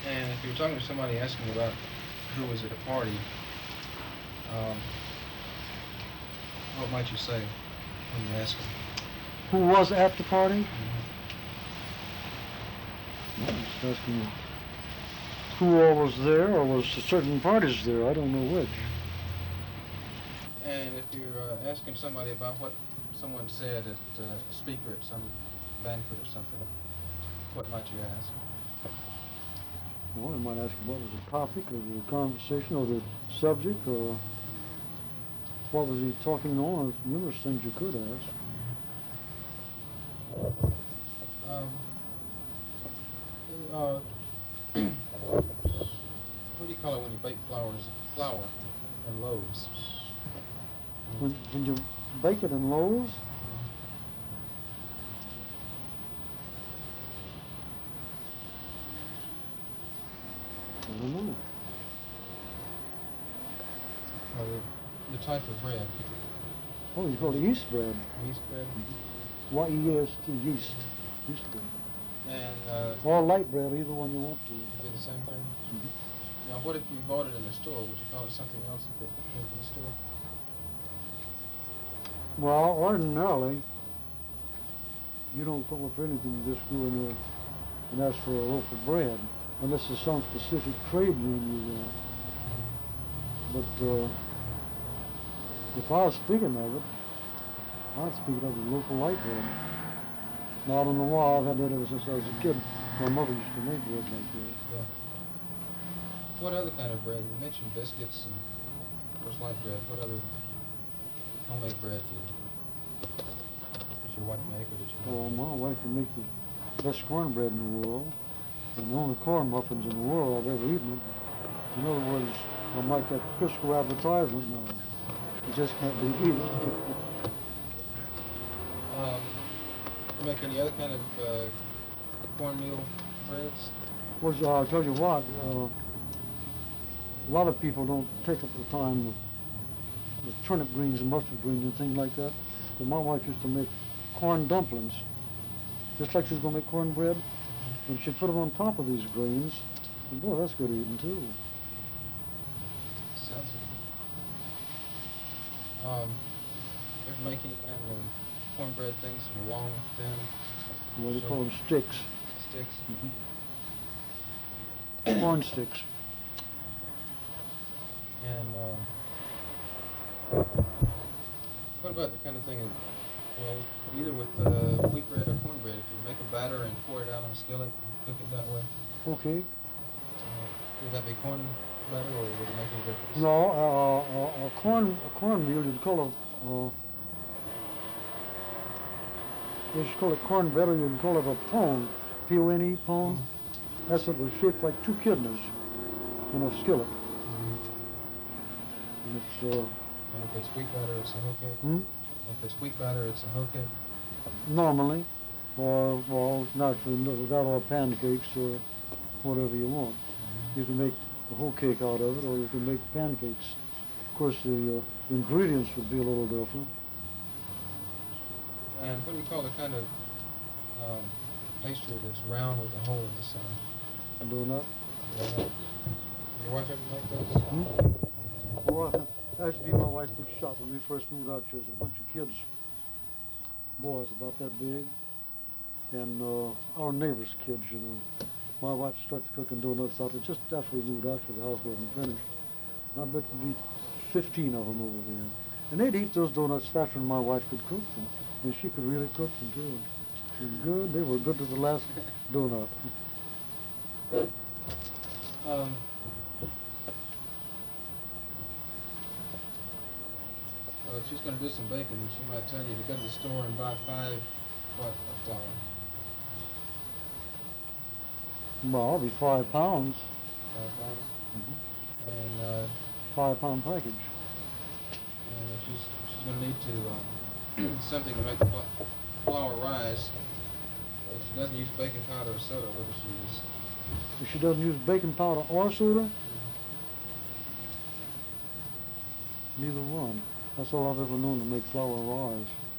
And if you're talking to somebody asking about who was at a party, um, what might you say when you ask them? Who was at the party? Mm-hmm. Well, just asking who all was there, or was certain parties there. I don't know which. And if you're asking somebody about what someone said at a speaker at some banquet or something, what might you ask? Well, I might ask what was the topic of the conversation, or the subject, or what was he talking on. There's numerous things you could ask. Um, uh, what do you call it when you bake flour and loaves? When you bake it in loaves, I don't know. The type of bread. Oh, you call it yeast bread. Yeast bread. Y-E-S-T, yeast. Yeast bread. And or light bread, either one you want to. do the same thing. Mm-hmm. Now, what if you bought it in the store? Would you call it something else if it came from the store? Well, ordinarily, you don't call it for anything. You just go in there and ask for a loaf of bread, unless there's some specific trade name you want. But if I was speaking of it, I'd speak of a loaf of light bread. Now, I don't know why. I've had that ever since I was a kid. My mother used to make bread like that. Yeah. What other kind of bread? You mentioned biscuits and, of course, light bread. What other homemade bread does your wife make, or did you Well, make? my wife can make the best cornbread in the world, and the only corn muffins in the world I've ever eaten. In other words, I'm like that Crisco advertisement now. You just can't be eaten. You make any other kind of cornmeal breads? Well, I'll tell you what, a lot of people don't take up the time with turnip greens and mustard greens and things like that. But my wife used to make corn dumplings, just like she's going to make cornbread, and she'd put them on top of these greens, and boy, that's good eating too. Sounds good. You ever make any kind of cornbread things, long, thin? What do you call them? Sticks. Sticks? Mm-hmm. Corn sticks. And what about the kind of thing, well, either with wheat bread or cornbread, if you make a batter and pour it out on a skillet and cook it that way? Okay. Would that be corn batter, or would it make any difference? No, a cornmeal, you'd call it, they just call it cornbread, or you can call it a pone, P-O-N-E, pone. That's what was shaped like two kidneys in a skillet. And it's, and if it's wheat batter, it's a hoe cake? If it's wheat batter, it's a hoe cake? Normally, or, well, naturally, that or pancakes, or whatever you want. You can make a whole cake out of it, or you can make pancakes. Of course, the ingredients would be a little different. And what do you call the kind of pastry that's round with a hole in the center? A donut. Donut. Your wife ever make those? Well, that used to be my wife's big shop when we first moved out here. There's a bunch of kids, boys about that big, and our neighbors' kids, you know. My wife started cooking donuts out there just after we moved out here. The house wasn't finished. And I bet there'd be 15 of them over there. And they'd eat those donuts faster than my wife could cook them. And she could really cook them too. They were good. They were good to the last donut. Well, if she's going to do some baking, she might tell you to go to the store and buy 5 what of flour? Well, it'll be 5 pounds. 5 pounds? Mm-hmm. And 5-pound package. And if she's going to need to something to make the flour rise. If she doesn't use baking powder or soda, what does she use? If she doesn't use baking powder or soda, neither one. That's all I've ever known to make flour rise.